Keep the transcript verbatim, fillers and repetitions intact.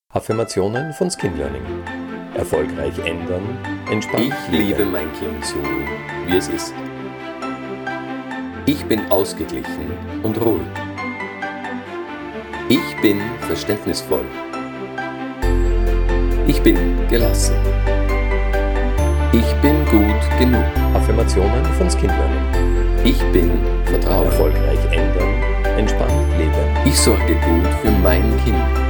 Affirmationen von Skin Learning. Erfolgreich ändern, entspannt Ich liebe mein Kind so, wie es ist. Ich bin ausgeglichen und ruhig. Ich bin verständnisvoll. Ich bin gelassen. Ich bin gut genug. Affirmationen von Skin Learning. Ich bin vertraut. Erfolgreich ändern, entspannt leben. Ich sorge gut für mein Kind.